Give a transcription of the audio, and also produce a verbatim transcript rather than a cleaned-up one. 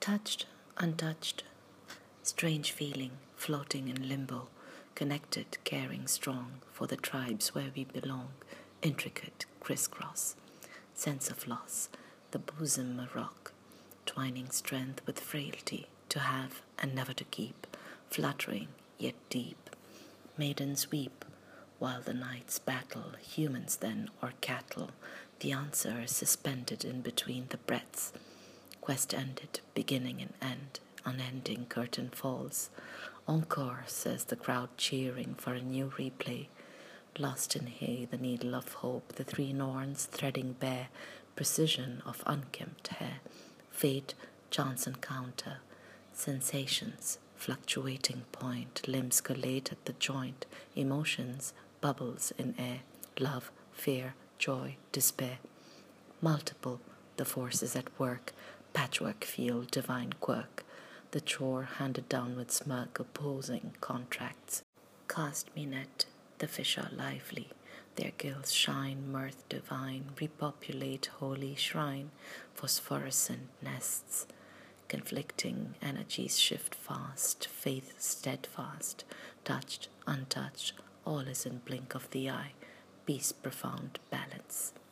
Touched, untouched, strange feeling, floating in limbo, connected, caring, strong, for the tribes where we belong, intricate, crisscross, sense of loss, the bosom a rock, twining strength with frailty, to have and never to keep, fluttering yet deep. Maidens weep, while the nights battle, humans then or cattle, the answer is suspended in between the breaths. Quest ended, beginning and end, unending curtain falls. Encore, says the crowd cheering for a new replay. Lost in hay, the needle of hope, the three norns threading bare, precision of unkempt hair, fate, chance encounter, sensations, fluctuating point, limbs collate at the joint, emotions, bubbles in air, love, fear, joy, despair. Multiple, the forces at work, patchwork feel, divine quirk, the chore handed down with smirk, opposing contracts. Cast me net, the fish are lively, their gills shine, mirth divine, repopulate holy shrine, phosphorescent nests. Conflicting energies shift fast, faith steadfast, touched, untouched, all is in blink of the eye, peace profound balance.